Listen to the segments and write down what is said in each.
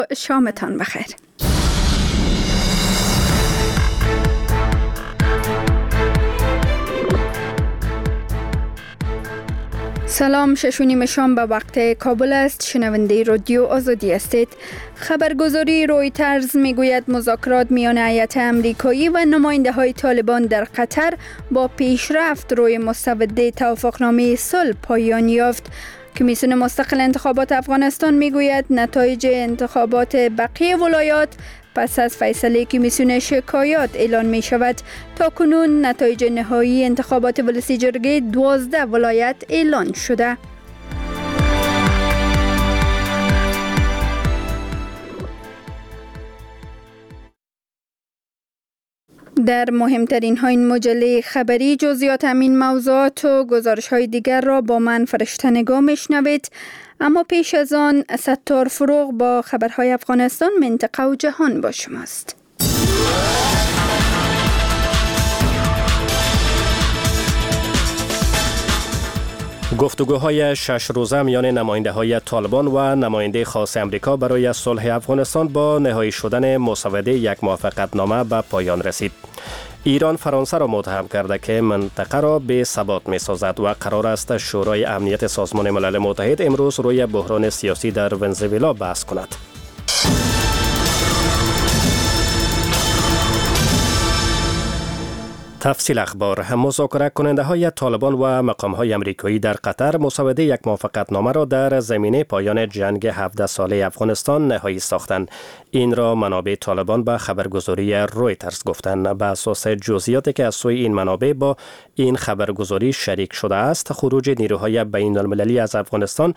شامتان بخیر. سلام، 6:30 شام به وقت کابل است. شنونده رادیو آزادی هستید. خبرگزاری رویترز میگوید مذاکرات میان هیئت امریکایی و نماینده های طالبان در قطر با پیشرفت روی مستند توافقنامه صلح پایان یافت. کمیسیون مستقل انتخابات افغانستان میگوید نتایج انتخابات بقیه ولایات پس از فیصله کمیسیون شکایات اعلان می شود. تا کنون نتایج نهایی انتخابات ولسی جرگه 12 ولایت اعلان شده. در مهمترین های این مجله خبری جزئیات همین موضوعات و گزارش های دیگر را با من فرشته نگاه میشنوید. اما پیش از آن ستار فروغ با خبرهای افغانستان، منطقه و جهان با شماست. گفتگوهای 6 روزه میان نماینده های طالبان و نماینده خاص امریکا برای صلح افغانستان با نهایی شدن مسوده یک موافقتنامه به پایان رسید. ایران فرانسه را متهم کرده که منطقه را به ثبات می سازد و قرار است شورای امنیت سازمان ملل متحد امروز روی بحران سیاسی در ونزوئلا بحث کند. تفصیل اخبار. مذاکره کننده های طالبان و مقام های امریکایی در قطر مسوده یک موافقتنامه را در زمینه پایان جنگ 17 ساله افغانستان نهایی ساختند. این را منابع طالبان به خبرگزاری رویترز گفتند. به اساس جزئیاتی که از سوی این منابع با این خبرگزاری شریک شده است، خروج نیروهای بین المللی از افغانستان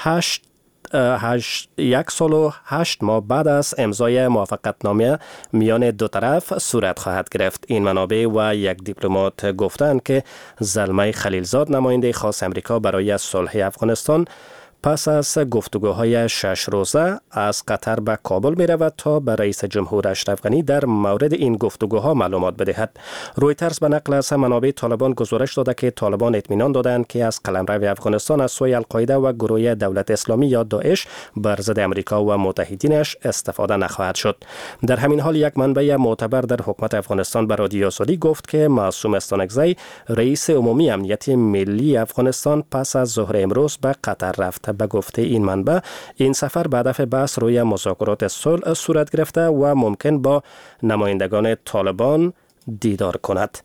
1 سال و 8 ماه بعد از امضای موافقتنامه میان دو طرف صورت خواهد گرفت. این منابع و یک دیپلمات گفتند که زلمه خلیلزاد، نماینده خاص امریکا برای صلح افغانستان، پس از گفتگوهای 6 روزه از قطر به کابل می رود تا به رئیس جمهور اشرف غنی در مورد این گفتگوها معلومات بدهد. رویترز به نقل از منابع طالبان گزارش داده که طالبان اطمینان دادند که از قلمرو افغانستان از سوی القاعده و گروه دولت اسلامی یا داعش بر ضد امریکا و متحدینش استفاده نخواهد شد. در همین حال یک منبع معتبر در حکومت افغانستان به رادیو آزادی گفت که معصوم استانکزی، رئیس عمومی امنیت ملی افغانستان، پس از ظهر امروز به قطر رفت. به گفته این منبع، این سفر به هدف بحث روی مذاکرات صلح صورت گرفته و ممکن با نمایندگان طالبان دیدار کند.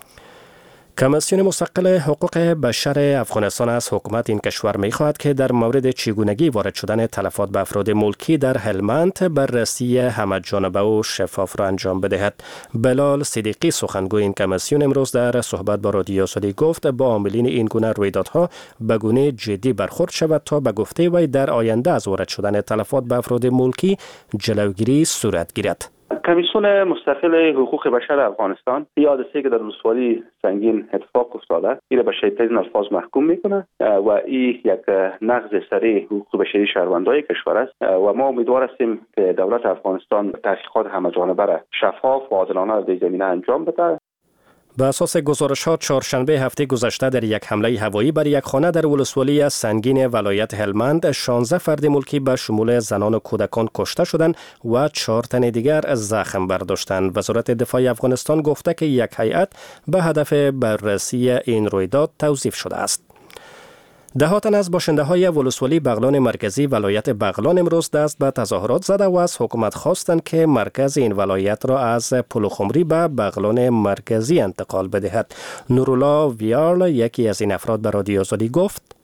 کمیسیون مستقل حقوق بشر افغانستان از حکومت این کشور می‌خواهد که در مورد چگونگی وارد شدن تلفات به افراد ملکی در هلمند بررسی همه‌جانبه و شفاف را انجام بدهد. بلال صدیقی، سخنگوی این کمیسیون، امروز در صحبت با رادیو آزادی گفت با عاملین این گونه رویدادها به گونه جدی برخورد شود تا به گفته وی در آینده از وارد شدن تلفات به افراد ملکی جلوگیری صورت گیرد. کمیسیون مستقل حقوق بشر افغانستان این حادثه که در ولسوالی سنگین اتفاق افتاده این به شدیدترین الفاظ محکوم میکنه و این یک نقض سریع حقوق بشری شهروندان کشور است و ما امیدوار هستیم که دولت افغانستان تحقیقات همه‌جانبه را شفاف و عادلانه در زمینه انجام بده. به اساس گزارشات چهارشنبه هفته گذشته در یک حمله هوایی بر یک خانه در ولسوالی سنگین ولایت هلمند 16 فرد ملکی به شمول زنان و کودکان کشته شدند و 4 تن دیگر زخم برداشتند. وزارت دفاع افغانستان گفته که یک هیئت به هدف بررسی این رویداد توظیف شده است. دهها تن از باشنده های ولسوالی بغلان مرکزی ولایت بغلان امروز دست به تظاهرات زده و از حکومت خواستند که مرکز این ولایت را از پلخمری به بغلان مرکزی انتقال بدهد. نورالله ویارل، یکی از این افراد، به رادیو آزادی گفت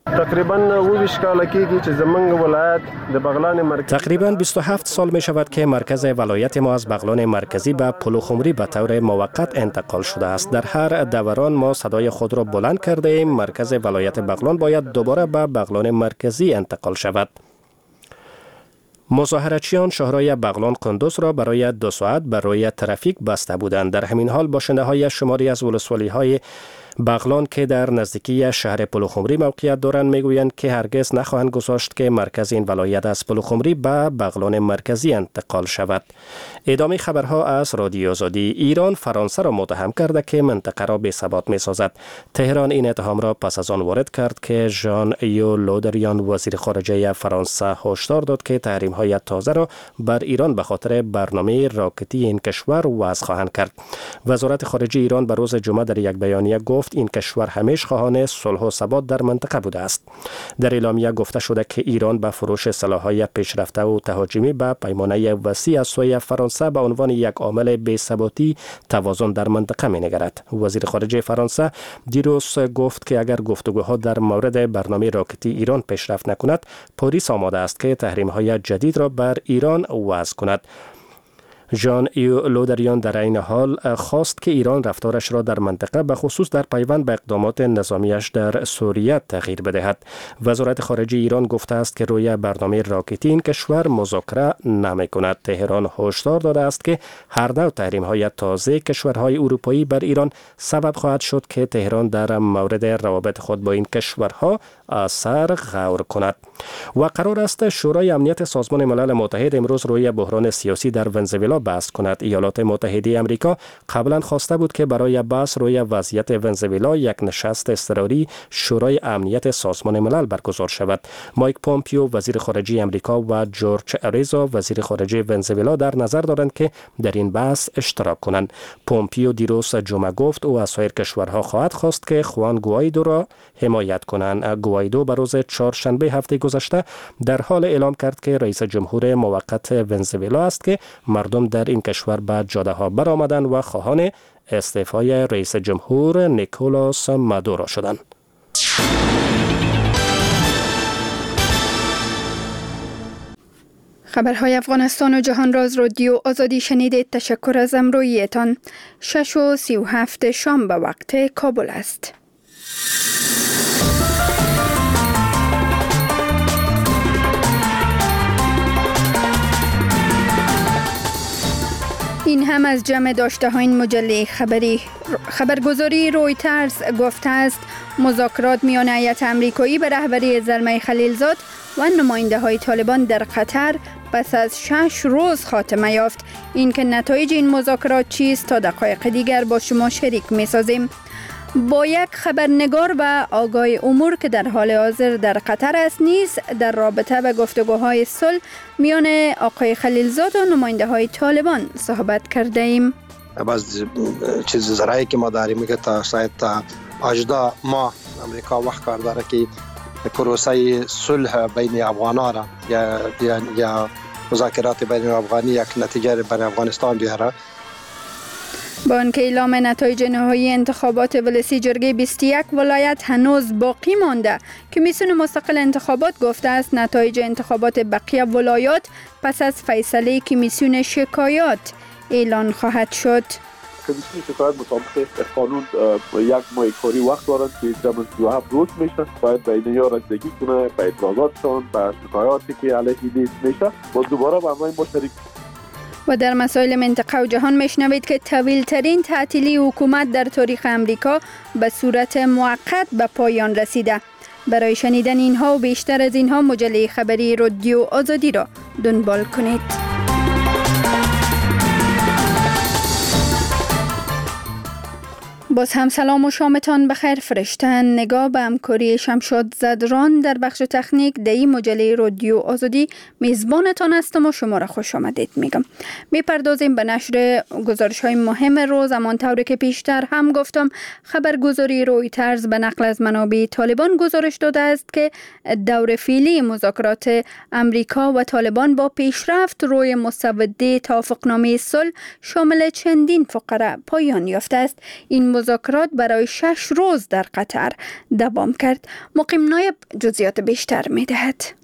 تقریباً 27 سال می شود که مرکز ولایت ما از بغلان مرکزی به پلخمری به طور موقت انتقال شده است. در هر دوران ما صدای خود را بلند کرده ایم مرکز ولایت بغلان باید دوباره به بغلان مرکزی انتقال شود. مظاهرچیان شاهراه بغلان قندوز را برای 2 ساعت برای ترافیک بسته بودند. در همین حال باشنده های شماری از ولسوالی های بغلان که در نزدیکی شهر پلوخمری موقعیت دارند میگویند که هرگز نخواهند گذاشت که مرکز این ولایت از پلوخمری به بغلان مرکزی انتقال شود. ادامه خبرها از رادیو آزادی. ایران فرانسه را متهم کرده که منطقه را بی‌ثبات می‌سازد. تهران این اتهام را پس از آن وارد کرد که ژان ایو لودریان وزیر خارجه فرانسه هشدار داد که تحریم‌های تازه را بر ایران به خاطر برنامه راکتی این کشور وضع خواهند کرد. وزارت خارجه ایران به روز جمعه در یک بیانیه گفت این کشور همیشه خواهان صلح و ثبات در منطقه بوده است. در اعلامیه گفته شده که ایران به فروش سلاح‌های پیشرفته و تهاجمی به پیمانه وسیع از سوی فرانسه به عنوان یک عامل بی‌ثباتی توازن در منطقه می‌نگرد. وزیر خارجه فرانسه دیروز گفت که اگر گفتگوها در مورد برنامه راکتی ایران پیشرفت نکند، پاریس آماده است که تحریم‌های جدید را بر ایران وضع کند. ژان ایو لودریان در این حال خواست که ایران رفتارش را در منطقه به خصوص در پیوند به اقدامات نظامیش در سوریه تغییر بدهد. وزارت خارجه ایران گفته است که روی برنامه راکتی این کشور مذاکره نمی‌کند. تهران هشدار داده است که هر نوع تحریم‌های تازه کشورهای اروپایی بر ایران سبب خواهد شد که تهران در مورد روابط خود با این کشورها اثر غور کند. و قرار است شورای امنیت سازمان ملل متحد امروز روی بحران سیاسی در ونزوئلا بحث کند. ایالات متحده آمریکا قبلا خواسته بود که برای بحث روی وضعیت ونزوئلا یک نشست اضطراری شورای امنیت سازمان ملل برگزار شود. مایک پومپیو وزیر خارجه آمریکا و جورج اریزا وزیر خارجه ونزوئلا در نظر دارند که در این بحث اشتراک کنند. پومپیو دیروز جمعه گفت او از سایر کشورها خواهد خواست که خوان گوایدو را حمایت کنند. گوایدو به روز چهارشنبه هفته گذشته در حال اعلام کرد که رئیس جمهور موقت ونزوئلا است که مردم در این کشور به جاده ها برآمدند و خواهان استعفای رئیس جمهور نیکولاس مادورو شدند. خبرهای افغانستان و جهان راز رادیو آزادی شنیدید. تشکر از همراهیتان. 6:37 شام به وقت کابل است. این هم از جمع داشته های این مجله خبری. خبرگزاری رویترز گفته است مذاکرات میان هیئت آمریکایی به رهبری زلمه خلیلزاد و نماینده های طالبان در قطر پس از 6 روز خاتمه یافت. این که نتایج این مذاکرات چیست تا دقایق دیگر با شما شریک می سازیم. با یک خبرنگار و آگاه امور که در حال حاضر در قطر است نیز در رابطه به گفتگوهای صلح میان آقای خلیلزاد و نماینده های طالبان صحبت کرده ایم. باز چیز زرایی که ما داریم میگه تا شاید تا 18 ماه امریکا وقت کار داره که پروسه صلح بین افغانان را یا مذاکرات بین افغانی یک نتیجه برای افغانستان بیاره. با آنکه اعلام نتایج نهایی انتخابات ولسی جرگه 21 ولایت هنوز باقی مانده، کمیسیون مستقل انتخابات گفته است نتایج انتخابات بقیه ولایات پس از فیصله کمیسیون شکایات اعلان خواهد شد. کمیسیون شکایات مطابق قانون یک ماه کاری وقت دارند که جمع 37 روز میشه. باید به اینها رسیدگی کنه، به اعتراضاتشان، به شکایاتی که علیه ایدیس میشه و دوباره به همه ما شریک. و در مسائل منطقه و جهان میشنوید که طویل ترین تعطیلی حکومت در تاریخ امریکا به صورت موقت به پایان رسیده. برای شنیدن اینها و بیشتر از اینها مجله خبری رادیو آزادی را دنبال کنید. باز هم سلام و شامتان بخیر فرشتن. نگاه به همکاری شمشاد زدران در بخش تکنیک دی مجله رادیو آزادی میزبانتان هستم و شما را خوش آمدید میگم. میپردازیم به نشر گزارش های مهم روز. همانطوری که پیشتر هم گفتم خبرگزاری رویترز به نقل از منابع طالبان گزارش داده است که دور فعلی مذاکرات امریکا و طالبان با پیشرفت روی مسوده توافقنامه صلح شامل چندین فقره پایان یافته است. این مذاکرات برای 6 روز در قطر دوام کرد. مقیم نایب جزئیات بیشتر می دهد.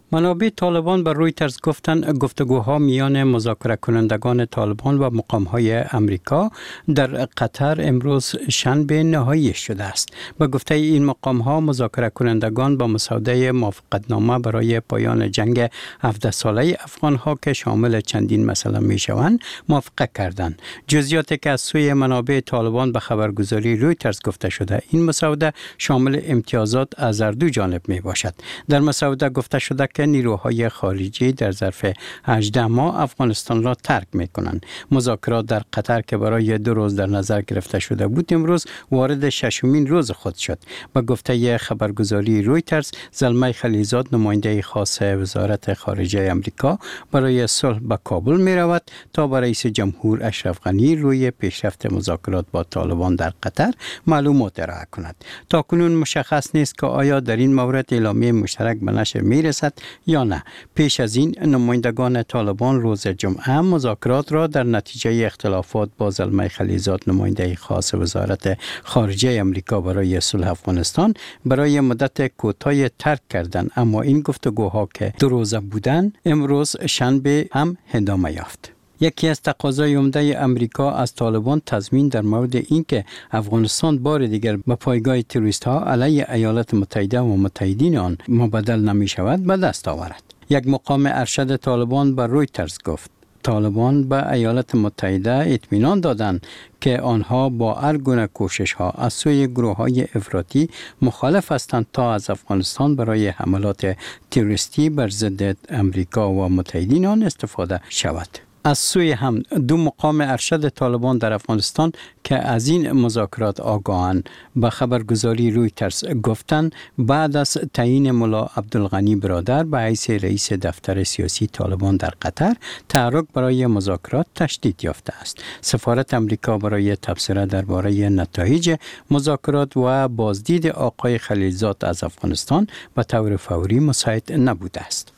منابع طالبان به رویترز گفتند گفتگوها میان مذاکره کنندگان طالبان و مقام‌های امریکا در قطر امروز شنبه نهایی شده است. به گفته این مقام‌ها مذاکره کنندگان با مسوده موافقتنامه برای پایان جنگ 17 ساله افغان‌ها که شامل چندین مسئله می‌شوند موافقت کردند. جزئیاتی که از سوی منابع طالبان به خبرگزاری رویترز گفته شده این مسوده شامل امتیازات از هر دو جانب میباشد. در مسوده گفته شده که نیروهای خارجی در ظرف 18 ماه افغانستان را ترک میکنند. مذاکرات در قطر که برای 2 روز در نظر گرفته شده بود امروز وارد 6مین روز خود شد. به گفته خبرگزاری رویترز زلمه خلیلزاد نماینده خاص وزارت خارجه آمریکا برای صلح به کابل می رود تا با رئیس جمهور اشرف غنی روی پیشرفت مذاکرات با طالبان در قطر معلومات ارائه کند. تاکنون مشخص نیست که آیا در این مورد اعلامیه مشترک به نشر می رسد یا نه. پیش از این نمایندگان طالبان روز جمعه مذاکرات را در نتیجه اختلافات با زلمه خلیلزاد نماینده خاص وزارت خارجه آمریکا برای صلح افغانستان برای مدت کوتاهی ترک کردند، اما این گفتگوها که 2 روزه بودند امروز شنبه هم ادامه یافت. یکی از تقاضای عمده امریکا از طالبان تضمین در مورد اینکه افغانستان بار دیگر به پایگاه تروریست ها علیه ایالات متحده و متحدین آن مبادل نمی شود به دست آورد. یک مقام ارشد طالبان به رویترز گفت طالبان به ایالات متحده اطمینان دادند که آنها با هر گونه کوشش ها از سوی گروه های افراطی مخالف هستند تا از افغانستان برای حملات تروریستی بر ضد امریکا و متحدین آن استفاده شود. از سوی هم 2 مقام ارشد طالبان در افغانستان که از این مذاکرات آگاهند به خبرگزاری رویترز گفتند بعد از تعیین ملا عبدالغنی برادر به حیث رئیس دفتر سیاسی طالبان در قطر تحرک برای مذاکرات تشدید یافته است. سفارت امریکا برای تبصره درباره نتایج مذاکرات و بازدید آقای خلیلزاد از افغانستان به طور فوری مساعد نبوده است.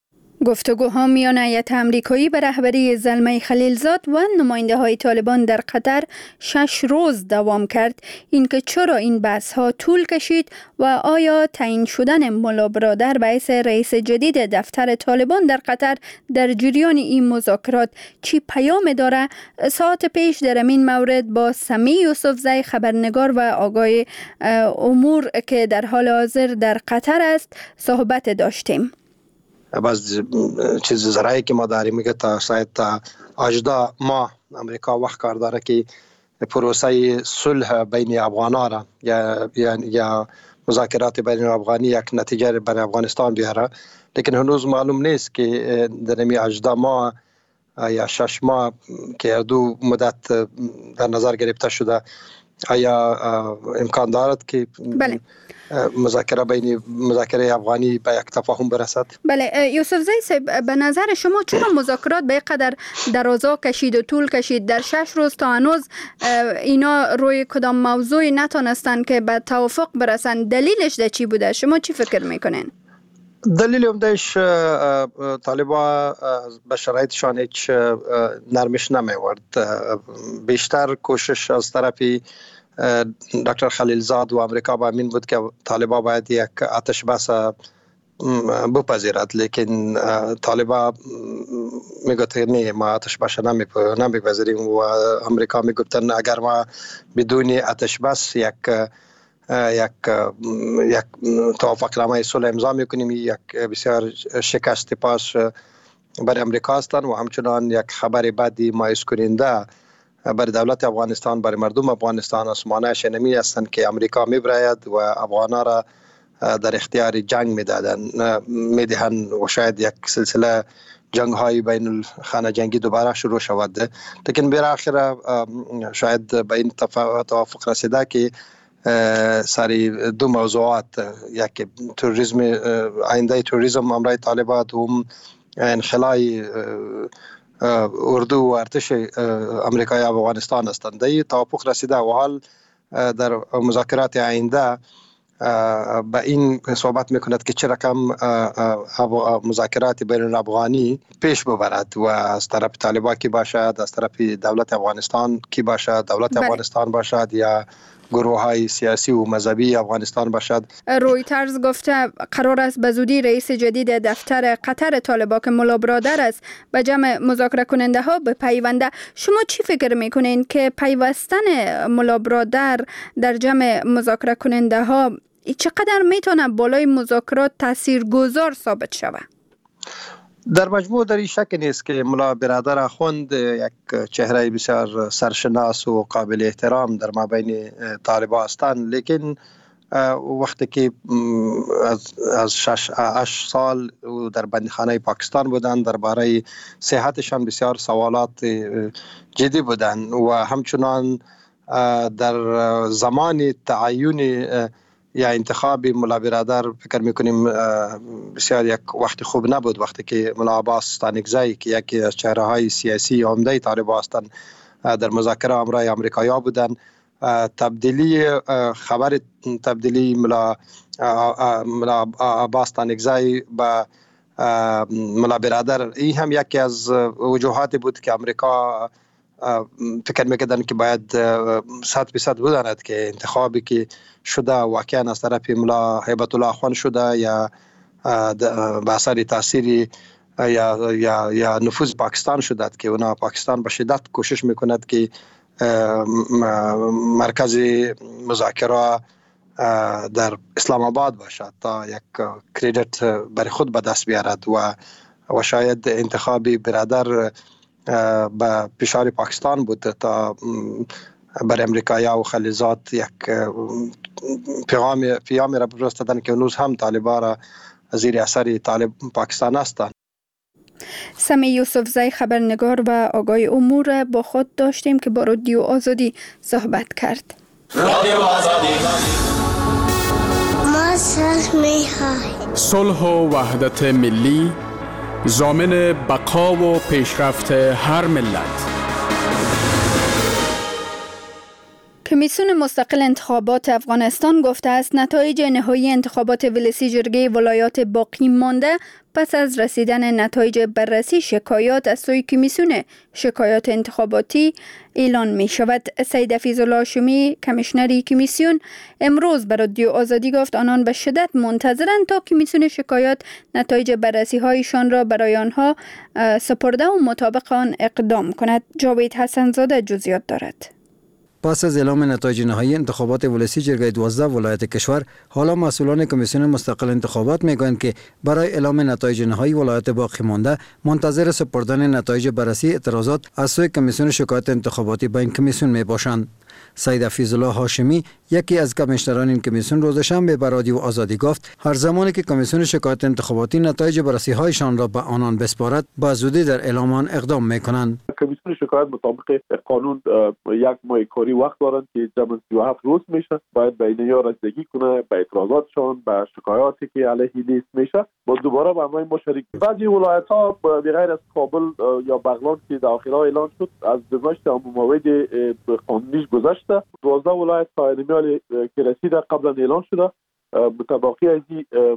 گفتگوها میان هیئت آمریکایی به رهبری زلمه خلیلزاد و نماینده های طالبان در قطر 6 روز دوام کرد. اینکه چرا این بحث ها طول کشید و آیا تعیین شدن ملا برادر به حیث رئیس جدید دفتر طالبان در قطر در جریان این مذاکرات چی پیام داره؟ ساعت پیش در این مورد با سمی یوسفزی خبرنگار و آگاه امور که در حال حاضر در قطر است صحبت داشتیم. باز چیز زرایی که ما داریم میگه تا ساعت 18 ماه امریکا وقت کار داره که پروسه صلح بین افغان‌ها را یا مذاکرات بین افغانی یک نتیجه برای افغانستان بیاره، لیکن هنوز معلوم نیست که در این 18 ماه یا 6 ماه که 2 مدت در نظر گرفته شده آیا امکان دارد که بله مذاکره افغانی به یک تفاهم برسد؟ بله یوسفزی صاحب، به نظر شما چرا مذاکرات به قدر درازا کشید و طول کشید؟ در 6 روز تا هنوز اینا روی کدام موضوعی نتونستن که به توافق برسن؟ دلیلش ده چی بوده؟ شما چی فکر میکنین؟ دلیل عمدهش طالبان به شرایطشان هیچ نرمش نمیورد. بیشتر کوشش از طرف دکتر خلیلزاد و امریکا با این بود که طالبان باید یک آتش بس بپذیرد، لیکن طالبان میگفت نه ما آتش بس نمیپذیریم و امریکا میگفتن اگر ما بدون آتش بس یک توافقنامه صلح امضا میکنیم یک بسیار شکست پاس برای امریکا هستند و همچنان یک خبر بدی مایوس کننده برای دولت افغانستان، برای مردم افغانستان آسمانه شنمی هستند که امریکا میبراید و افغانا را در اختیار جنگ میدهند و شاید یک سلسله جنگ های بین الخانه جنگی دوباره شروع شود. لیکن بالاخره شاید به این توافق رسیده که سری 2 موضوعات، یک تروریسم، آینده تروریسم امرای طالبان، دوم انخلای اردو و ارتش امریکای افغانستان هستند. این توافق رسیده و حال در مذاکرات آینده به این صحبت میکند که چه رقم مذاکرات بین الافغانی پیش ببرد و از طرف طالبان کی باشد، از طرف دولت افغانستان کی باشد، دولت افغانستان باشد یا گروه‌های سیاسی و مذهبی افغانستان باشد. رویترز گفته قرار است به زودی رئیس جدید دفتر قطر طالبان که ملا برادر است به جمع مذاکره کننده ها بپیونده. شما چی فکر میکنین که پیوستن ملا برادر در جمع مذاکره کننده ها چقدر میتونه بالای مذاکرات تاثیرگذار ثابت شود؟ در مجموع در این شک نیست که ملا برادر اخوند یک چهره بسیار سرشناس و قابل احترام در مابین طالبان هستند، لیکن وقتی که از 8 سال در بندخانه پاکستان بودند درباره صحتشان بسیار سوالات جدی بودند و همچنان در زمان تعیین یا انتخاب ملا برادر فکر میکنیم بسیار یک وقت خوب نبود، وقتی که ملا عباس ستانکزی که یکی از چهره‌های سیاسی عمده طالبان هستند در مذاکره همراه آمریکایی‌ها بودند. خبر تبدیلی ملا عباس ستانکزی به ملا برادر این هم یکی از وجوهاتی بود که آمریکا فکر میکردن که باید 100% بداند که انتخابی که شده واقعا از طرف ملا هیبت الله اخوان شده یا به اثر تاثیر یا نفوذ پاکستان شده که اونا پاکستان به شدت کوشش میکند که مرکز مذاکره در اسلام آباد باشد تا یک کردیت برای خود به دست بیارد و شاید انتخاب برادر به فشار پاکستان بود تا بر امریکایی‌ها و خلیزات یک پیامی را بفرستادن که هنوز هم طالبان را زیر اثر طالب پاکستان هستند. سمی یوسفزی خبرنگار و آگاه امور با خود داشتیم که با رادیو آزادی صحبت کرد. رادیو آزادی ما صلح و وحدت ملی ضامن بقا و پیشرفت هر ملت. کمیسیون مستقل انتخابات افغانستان گفته است نتایج نهایی انتخابات ولسی جرگه ولایات باقی مانده پس از رسیدن نتایج بررسی شکایات از سوی کمیسیون شکایات انتخاباتی اعلان می شود. سید حفیظالله هاشمی کمیشنری کمیسیون امروز به رادیو آزادی گفت آنان به شدت منتظرند تا کمیسیون شکایات نتایج بررسی هایشان را برای آنها سپرده و مطابق آن اقدام کند. جاوید حسن‌زاده جزئیات دارد. پس از اعلام نتایج نهایی انتخابات ولسی جرگه 12 ولایت کشور، حالا مسئولان کمیسیون مستقل انتخابات میگویند که برای اعلام نتایج نهایی ولایت باقی مانده منتظر سپردن نتایج بررسی اعتراضات از سوی کمیسیون شکایات انتخاباتی به این کمیسیون می باشند. سید حفیظالله هاشمی یکی از کمیشنران این کمیسیون روز شنبه به رادیو آزادی گفت هر زمانی که کمیسیون شکایات انتخاباتی نتایج بررسی هایشان را به آنان بسپارد با زودی در اعلام آن اقدام میکنند. کمیسیون شکایت مطابق قانون یک ماه کاری وقت دارند که جمع 37 روز میشه، باید به اینها رسیدگی کنه به اعتراضاتشان، به شکایاتی که علیه لیست میشه با دوباره به همه ما شریک. بعضی ولایت ها به غیر از کابل یا بغلان که داخلا اعلان شد از گذشت موعد قانونیش گذشته، 12 ولایت سایدمیال که رسیده قبلا اعلان شده، متباقی از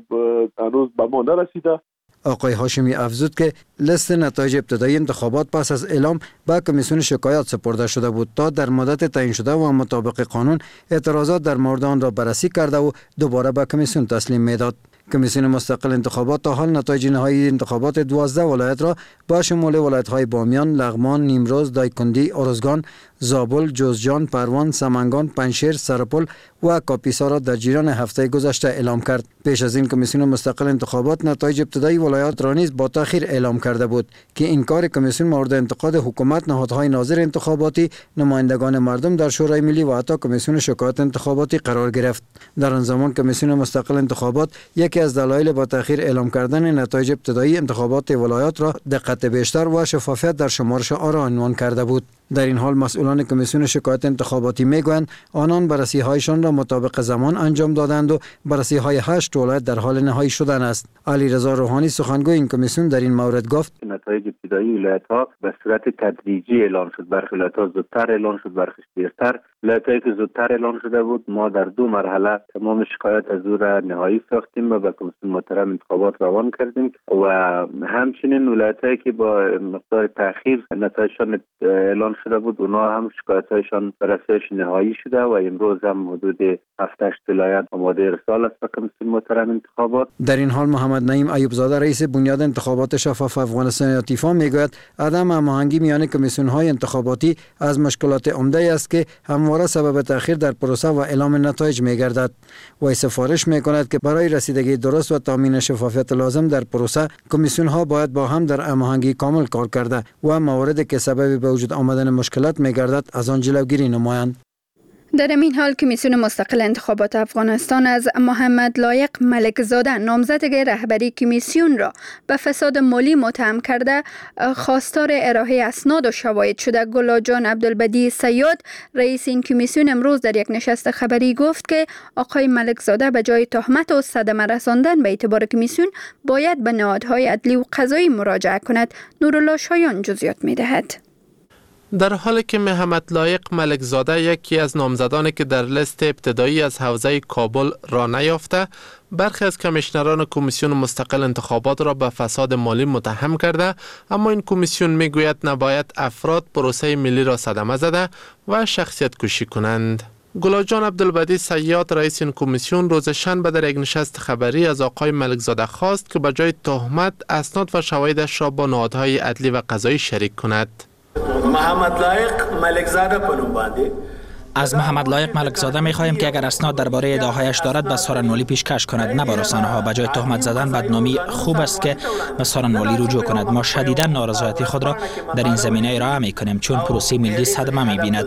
هنوز به ما نرسیده. آقای هاشمی افزود که لیست نتایج ابتدایی انتخابات پس از اعلام به کمیسیون شکایات سپرده شده بود تا در مدت تعیین شده و مطابق قانون اعتراضات در مورد آن را بررسی کرده و دوباره به کمیسیون تسلیم میداد. کمیسیون مستقل انتخابات تا حال نتایج نهایی انتخابات 12 ولایت را با شمول ولایت‌های بامیان، لغمان، نیمروز، دایکندی، ارزگان، زابل، جوزجان، پروان، سمنگان، پنجشیر، سرپل و کاپیسا را در جریان هفته گذشته اعلام کرد. پیش از این کمیسیون مستقل انتخابات نتایج ابتدایی ولایات را نیز با تأخیر اعلام کرده بود که این کار کمیسیون مورد انتقاد حکومت، نهادهای ناظر انتخاباتی، نمایندگان مردم در شورای ملی و حتی کمیسیون شکایات انتخاباتی قرار گرفت. در آن زمان کمیسیون مستقل انتخابات یکی از دلایل با تأخیر اعلام کردن نتایج ابتدایی انتخابات ولایات را دقت بیشتر و شفافیت در شمارش آرا عنوان کرده بود. در این حال مسئولان کمیسیون شکایات انتخاباتی میگویند آنان بررسی هایشان را مطابق زمان انجام دادند و بررسی های 8 ولایت در حال نهایی شدن است. علیرضا روحانی سخنگوی این کمیسیون در این مورد گفت نتایج ابتدایی ولایت ها به صورت تدریجی اعلان شد، برخی ولایت ها زودتر اعلان شد، برخی دیرتر. ولایت‌هایی که زودتر اعلان شده بود ما در 2 مرحله تمام شکایات از او را نهایی ساختیم و به کمیسیون محترم انتخابات روان کردیم و همچنین ولایت‌هایی که با مقدار تأخیر نتایجشان اعلان شده بود اونا هم شکایت‌هایشان بررسیش نهایی شده و امروز هم حدود 7-8 ولایت آماده ارسال است به کمیسیون محترم انتخابات. در این حال محمد نعیم ایوب زاده رئیس بنیاد انتخابات شفاف افغانستان یا تیفا میگوید عدم هماهنگی میان کمیسیون‌های انتخاباتی از مشکلات عمده است که همواره سبب تأخیر در پروسه و اعلام نتایج میگردد. و سفارش میکند که برای رسیدگی درست و تامین شفافیت لازم در پروسه کمیسیون‌ها باید با هم در هماهنگی کامل کار کرده و مواردی که سبب به وجود آمدن مشکلات میگردد از آن جلوگیری نمایند. در این حال کمیسیون مستقل انتخابات افغانستان از محمد لایق ملک زاده نامزد رهبری کمیسیون را به فساد مالی متهم کرده خواستار ارائه اسناد و شواهد شده. گلاجان عبدالبدی سیاد رئیس این کمیسیون امروز در یک نشست خبری گفت که آقای ملک زاده به جای تهمت و صدمه رساندن به اعتبار کمیسیون باید به نهادهای عدلی و قضایی مراجعه کند. نورالله شایان جزئیات می‌دهد. در حالی که محمد لایق ملک زاده یکی از نامزدانی که در لیست ابتدایی از حوزه کابل را نیافته، برخی از کمیشنران کمیسیون مستقل انتخابات را به فساد مالی متهم کرده، اما این کمیسیون میگوید نباید افراد پروسه ملی را صدمه زده و شخصیت کشی کنند. گلاجان عبدالبدی سیاد رئیس این کمیسیون روز شنبه در یک نشست خبری از آقای ملک زاده خواست که به جای تهمت اسناد و شواهدش را با نهادهای عدلی و قضایی شریک کند. محمد لایق ملک زاده پنوم بانده از محمد لایق ملک زاده می‌خواهیم که اگر اسناد درباره ادعاهایش دارد به سارنوالی پیشکش کند، نه به رسانه‌ها. به جای تهمت زدن بدنامی خوب است که به سارنوالی رجوع کند. ما شدیداً نارضایتی خود را در این زمینه ارائه می‌کنیم چون پروسه ملی صدمه می‌بیند.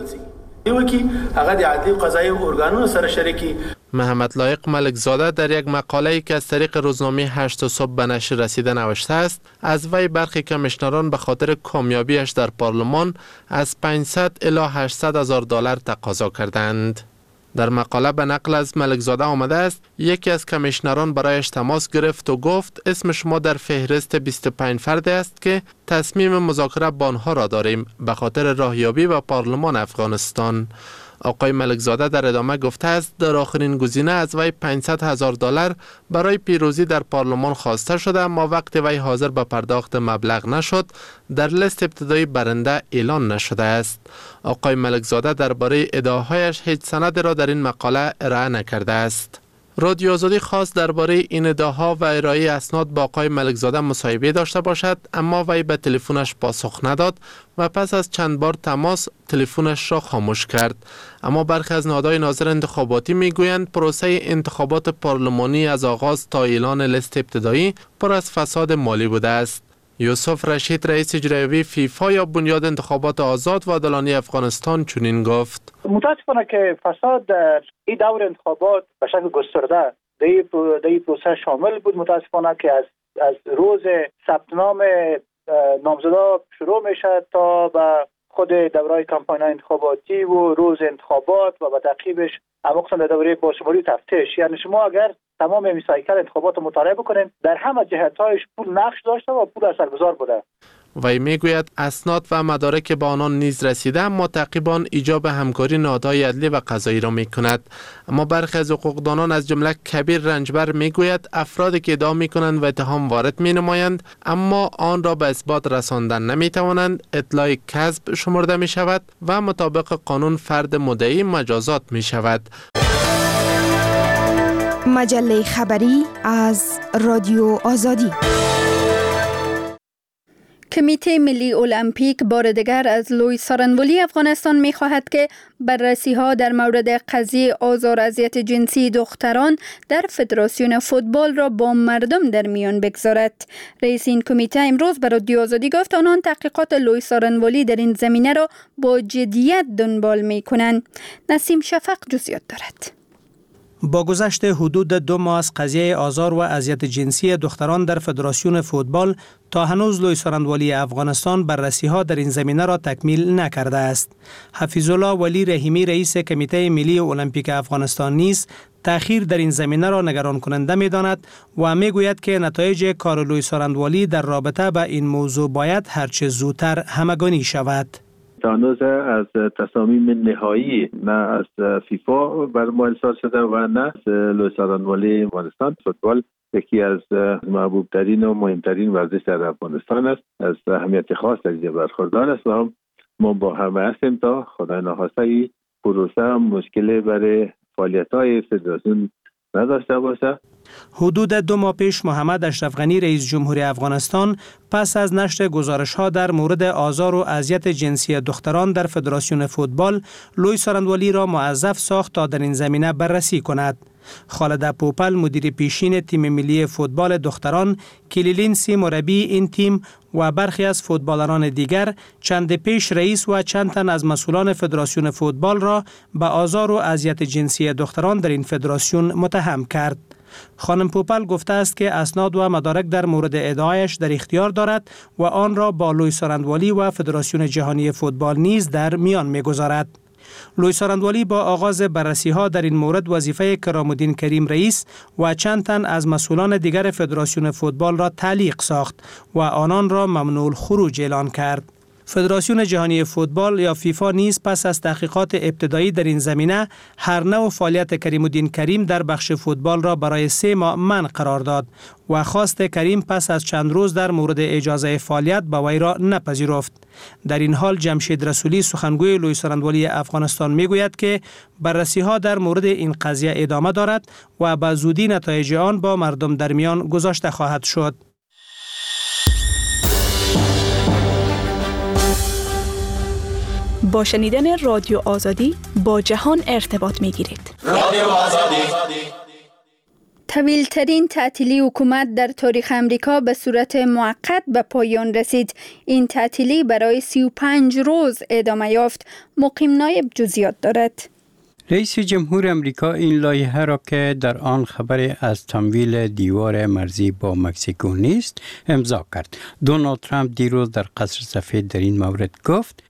محمد لایق ملک زاده در یک مقاله‌ای که از طریق روزنامه 8 صبح به نشر رسیده نوشته است از وی برخی کمیشنران به خاطر کامیابیش در پارلمان از 500 الی 800 هزار دلار تقاضا کردند. در مقاله به نقل از ملک زاده آمده است یکی از کمیشنران برایش تماس گرفت و گفت اسم شما در فهرست 25 فرد است که تصمیم مذاکره با آنها را داریم به خاطر راهیابی به پارلمان افغانستان. آقای ملک زاده در ادامه گفته است در آخرین گزینه از وی 500 هزار دلار برای پیروزی در پارلمان خواسته شده، اما وقتی وی حاضر به پرداخت مبلغ نشد در لیست ابتدایی برنده اعلان نشده است. آقای ملک زاده درباره ادعاهایش هیچ سند را در این مقاله ارائه نکرده است. رادیو آزادی خواست درباره این ادعاها و ارائه اسناد با آقای ملک زاده مصاحبه داشته باشد، اما وی به تلفنش پاسخ نداد و پس از چند بار تماس تلفنش را خاموش کرد. اما برخی از نهادهای ناظر انتخاباتی میگویند پروسه انتخابات پارلمانی از آغاز تا اعلان لیست ابتدایی پر از فساد مالی بوده است. یوسف رشید رئیس اجرایی فیفا یا بنیاد انتخابات آزاد و عادلانه افغانستان چنین گفت: متاسفانه که فساد در این دور انتخابات به شکل گسترده در این پروسه شامل بود. متاسفانه که از روز ثبت نام نامزدا شروع میشه تا به خود دورهای کمپاین انتخاباتی و روز انتخابات و به تعقیبش مخصوصا دوره بازشماری و تفتیش. یعنی شما اگر تمام مسائل انتخابات رو مطالعه بکنین در همه جهت‌هایش پول نقش داشته و پول اثرگذار بوده. وی میگوید اسناد و مدارک به آنان نیز رسیده، اما تعقیبان ایجاب همکاری نهادهای عدلی و قضایی را میکند. اما برخی از حقوقدانان از جمله کبیر رنجبر میگوید افرادی که ادعا میکنند و اتهام وارد مینمایند اما آن را به اثبات رساندن نمیتوانند اطلاع کذب شمرده می شود و مطابق قانون فرد مدعی مجازات می شود. مجله خبری از رادیو آزادی. کمیته ملی المپیک بار دیگر از لوی سارنوالی افغانستان می خواهد که بررسی ها در مورد قضیه آزار اذیت جنسی دختران در فدراسیون فوتبال را با مردم در میان بگذارد. رئیس این کمیته امروز به رادیو آزادی گفت آنان تحقیقات لوی سارنوالی در این زمینه را با جدیت دنبال می کنند. نسیم شفق جزئیات دارد. با گذشت حدود 2 ماه از قضیه آزار و اذیت جنسی دختران در فدراسیون فوتبال تا هنوز لوی سارنوالی افغانستان بررسی‌ها در این زمینه را تکمیل نکرده است. حفیظ الله ولی رحیمی رئیس کمیته ملی المپیک افغانستان نیز تأخیر در این زمینه را نگران کننده می‌داند و می‌گوید که نتایج کار لوی سارنوالی در رابطه با این موضوع باید هرچه زودتر همگانی شود. هنوز از تصامیم نهایی نه از فیفا بر ما ارسال شده و نه از لوی سارنوالی افغانستان. فوتبال یکی از محبوب ترین و مهمترین ورزش در افغانستان است. از اهمیت خاص در برخوردار است و هم ما با همه هستیم تا خدای نخواسته پروسه مشکلی برای فعالیت‌های فدراسیون نداشته باشه. حدود 2 ماه پیش محمد اشرف غنی رئیس جمهوری افغانستان پس از نشر گزارش‌ها در مورد آزار و اذیت جنسی دختران در فدراسیون فوتبال، لوی سارندوالی را موظف ساخت تا در این زمینه بررسی کند. خالد پوپل مدیر پیشین تیم ملی فوتبال دختران، کلیلینسی مربی این تیم و برخی از فوتبالران دیگر چند پیش رئیس و چند تن از مسئولان فدراسیون فوتبال را به آزار و اذیت جنسی دختران در این فدراسیون متهم کرد. خانم پوپل گفته است که اسناد و مدارک در مورد ادعایش در اختیار دارد و آن را با لوی سارندوالی و فدراسیون جهانی فوتبال نیز در میان می‌گذارد. لوی سارندوالی با آغاز بررسی‌ها در این مورد وظیفه کرام‌الدین کریم رئیس و چند تن از مسئولان دیگر فدراسیون فوتبال را تعلیق ساخت و آنان را ممنوع الخروج اعلان کرد. فدراسیون جهانی فوتبال یا فیفا نیز پس از تحقیقات ابتدایی در این زمینه هر نوع فعالیت کریم‌الدین کریم در بخش فوتبال را برای 3 ماه منع قرار داد و خواست کریم پس از چند روز در مورد اجازه فعالیت به وی را نپذیرفت. در این حال جمشید رسولی سخنگوی لوی سارندوالی افغانستان میگوید که بررسی‌ها در مورد این قضیه ادامه دارد و به زودی نتایج آن با مردم در میان گذاشته خواهد شد. با شنیدن رادیو آزادی با جهان ارتباط می‌گیرید. رادیو آزادی. طویل‌ترین تعطیلی حکومت در تاریخ امریکا به صورت موقت به پایان رسید. این تعطیلی برای 35 روز ادامه یافت. مقیم نایب جزئیات دارد. رئیس جمهور امریکا این لایحه را که در آن خبری از تمویل دیوار مرزی با مکزیکو نیست امضا کرد. دونالد ترامپ دیروز در قصر سفید در این مورد گفت: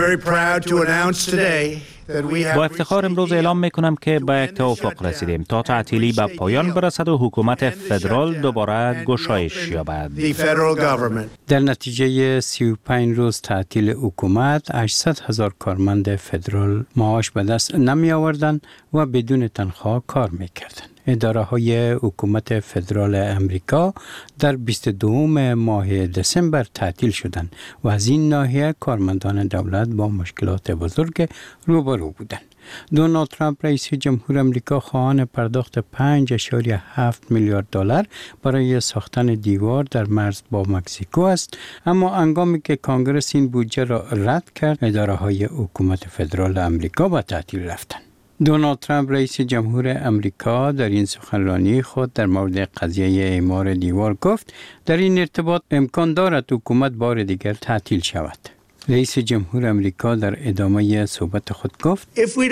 با افتخار امروز اعلام میکنم که به یک توافق رسیدیم تا تعطیلی به پایان برسد و حکومت فدرال دوباره گشایش یابد. در نتیجه 35 روز تعطیل حکومت 800,000 کارمند فدرال معاش به دست نمی آوردند و بدون تنخواه کار میکردند. اداره‌های حکومت فدرال امریکا در 22 ماه دسامبر تعطیل شدند و از این ناحیه کارمندان دولت با مشکلات بزرگ روبرو بودند. دونالد ترامپ رئیس جمهور امریکا خواهان پرداخت 5.7 میلیارد دلار برای ساختن دیوار در مرز با مکزیکو است، اما هنگامی که کنگره این بودجه را رد کرد، اداره‌های حکومت فدرال امریکا به تعطیل رفتند. دونالد ترامپ رئیس جمهور امریکا در این سخنرانی خود در مورد قضیه اعمار دیوار گفت در این ارتباط امکان دارد حکومت بار دیگر تعطیل شود. رئیس جمهور امریکا در ادامه صحبت خود گفت: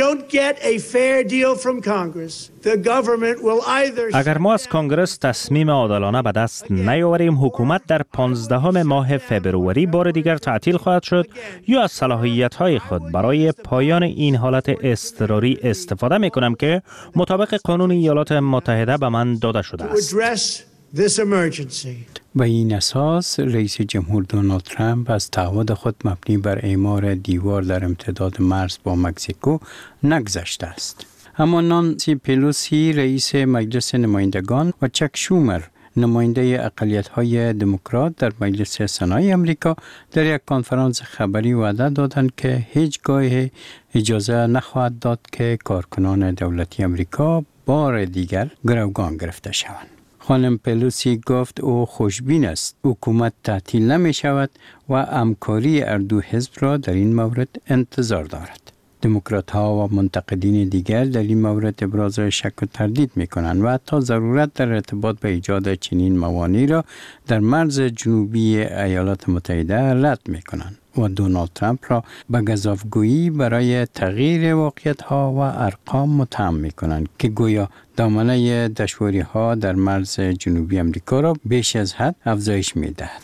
اگر ما از کنگره تصمیم عادلانه به دست نیاوریم، حکومت در 15 ماه فبروری بار دیگر تعطیل خواهد شد یا از صلاحیت‌های خود برای پایان این حالت اضطراری استفاده می‌کنم که مطابق قانون ایالات متحده به من داده شده است. به این اساس رئیس جمهور دونالد ترامپ از تعهد خود مبنی بر اعمار دیوار در امتداد مرز با مکزیکو نگذشته است. اما نانسی پلوسی رئیس مجلس نمایندگان و چک شومر نماینده اقلیت‌های دموکرات در مجلس سنای امریکا در یک کنفرانس خبری وعده دادند که هیچگاه اجازه نخواهد داد که کارکنان دولتی امریکا بار دیگر گروگان گرفته شوند. خانم پلوسی گفت او خوشبین است حکومت تعطیل نمی شود و همکاری هر دو حزب را در این مورد انتظار دارد. دموکرات ها و منتقدین دیگر در این مورد ابراز شک و تردید می کنند و حتی ضرورت در ارتباط به ایجاد چنین موانعی را در مرز جنوبی ایالات متحده رد می کنند و دونالد ترامپ را به گزافگویی برای تغییر واقعیت ها و ارقام متهم می کنند که گویا دامنه دشواری ها در مرز جنوبی امریکا را بیش از حد افزایش می دهد.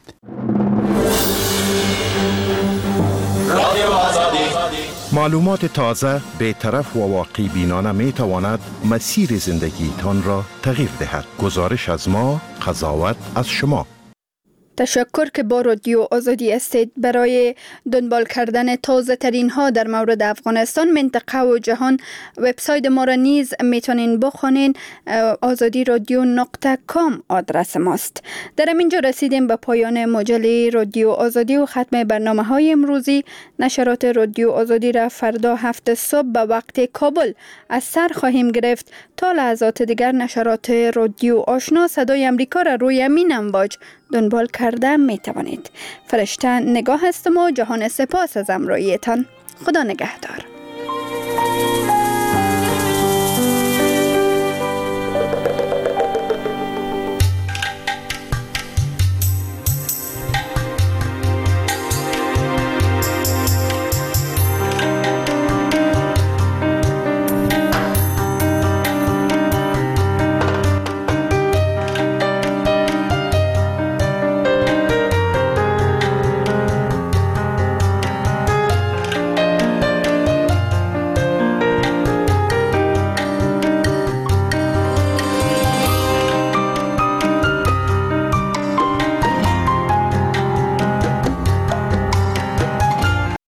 معلومات تازه، بی‌طرف و واقعی بینانه می تواند مسیر زندگی تان را تغییر دهد. گزارش از ما، قضاوت از شما. تشکر که با رادیو آزادی هستید. برای دنبال کردن تازه ترین ها در مورد افغانستان، منطقه و جهان، وبسایت ما را نیز میتونین بخونین. azadi.radio.com آدرس ماست. در اینجا رسیدیم به پایان مجله رادیو آزادی و ختم برنامه های امروزی. نشرات رادیو آزادی را فردا 7 صبح به وقت کابل از سر خواهیم گرفت. تا لحظات دیگر نشرات رادیو آشنا صدای امریکا را روی امین امواج دنبال کرده می توانید. فرشته نگاه هستم و جهان سپاس از همراهیتان. خدا نگهدار.